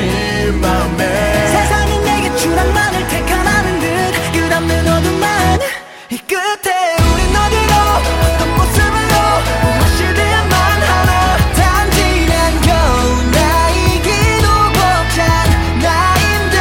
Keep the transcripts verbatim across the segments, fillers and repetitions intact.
다친 마음에 세상이 내게 추락만을 택하라는 듯 끝없는 어둠만 이 끝에 우린 어디로 어떤 모습으로 무엇이 돼야만 하나 단지 난 겨우 나이기도 벅찬 나인데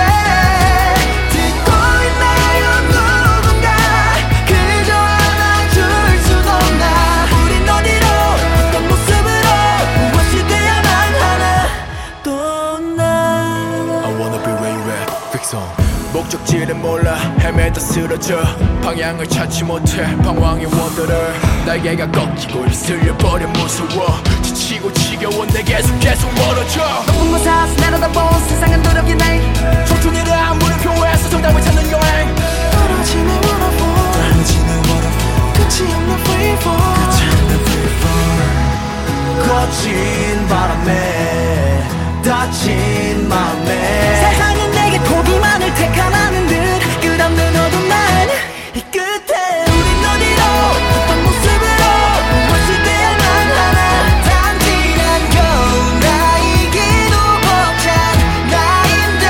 듣고 있나요 누군가 그저 안아줄 순 없나 우린 어디로 어떤 모습으로 무엇이 돼야만 하나 또 나 I wanna be where you at, quick song. 목적지를 몰라 헤매다 쓰러져 방향을 찾지 못해 방황의 원더를 날개가 꺾이고 쓸려버려 무서워 지치고 지겨워 내 계속 계속 멀어져 높은 곳에서 내려다본 세상은 두렵게 내 초촌이라 물음표에서 정답을 찾는 여행 떨어지는 waterfall 떨어지는 waterfall 끝이 없는 freefall 끝이 없는 freefall 거친 바람에 다친 마음에 세상은 내게 포기만을 택하라는 듯 끝없는 어둠만 이 끝에 우린 어디로 어떤 모습으로 무엇이 돼야만 하나 단지 난 겨우 나이기도 벅찬 나인데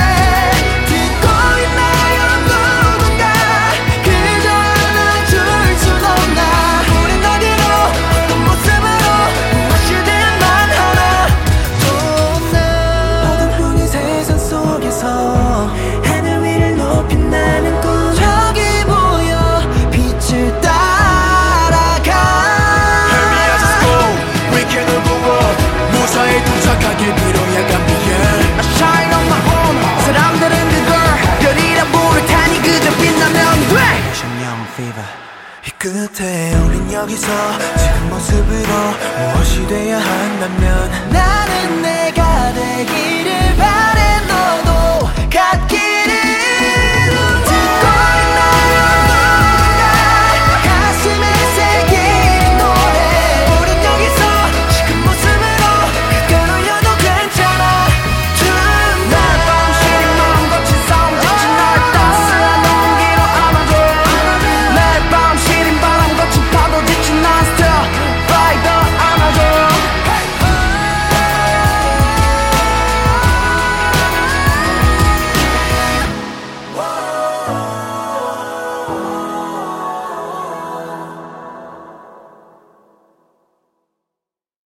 듣고 있나요 누군가 그저 안아줄 순 없나 우린 어디로 어떤 모습으로 무엇이 돼야만 하나 또 나 어둠뿐인 세상 속에서 하늘 위를 높인 나는 꿈 저기 보여 빛을 따라가 Help me as I go We can move on 무사히 도착하길 빌어야 감비해 I shine on my own 사람들은 그걸 별이라 부를 테니 그저 빛나면 돼 신념 fever 이 끝에 우린 여기서 지금 모습으로 무엇이 돼야 한다면 나는 내가 되기를 바래 너도 갖기